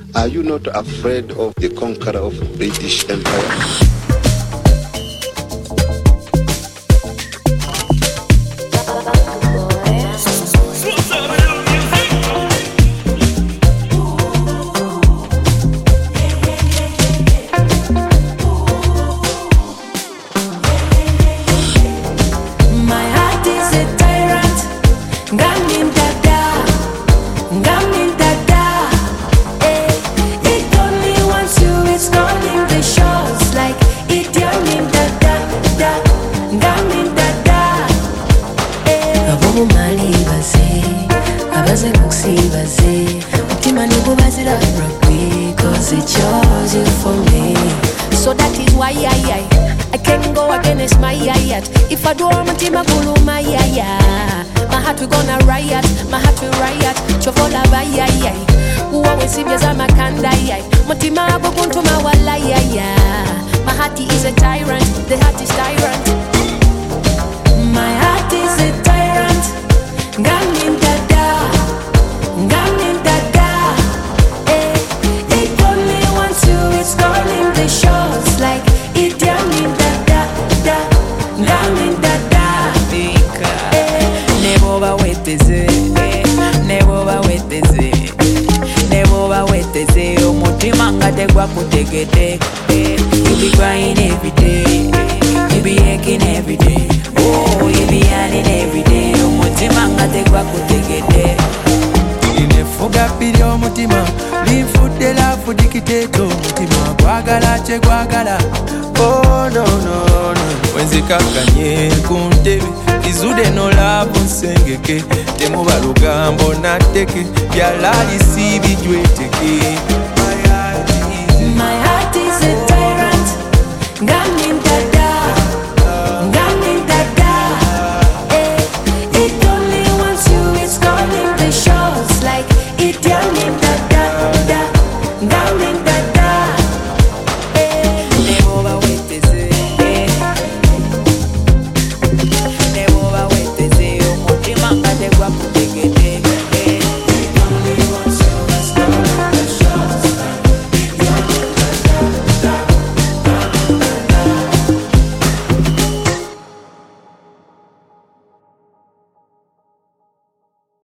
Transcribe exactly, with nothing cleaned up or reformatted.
Are you not afraid of the conqueror of British Empire? Cause it chose you for me. So that is why I, I, I can't go against my yayat. If I do my team, I go my yaya. My heart we gonna riot, my heart will riot. Chofola by yaya. Who always see me as I'm a kanda yay. My team I go to my wala yaya. My heart is a tyrant, the heart is tyrant. My heart is a tyrant. Gamin dada, gamin dada. It's calling the shots like it yamin da da da, yamin da da. Never wait to say, never wait to say, never wait to say. Umutima ngategwa kutegete. You be crying every day, you be aching every day. Oh, you be yearning every day. Umutima ngategwa kutegete. Inefuga pili omutima linfudela fudikiteto mutima gwagala kye gwagala. Oh no no no wenzikakanye ku ntebe izude nolabo nsengeke temuba lugambo natteke byalali si bijweteke.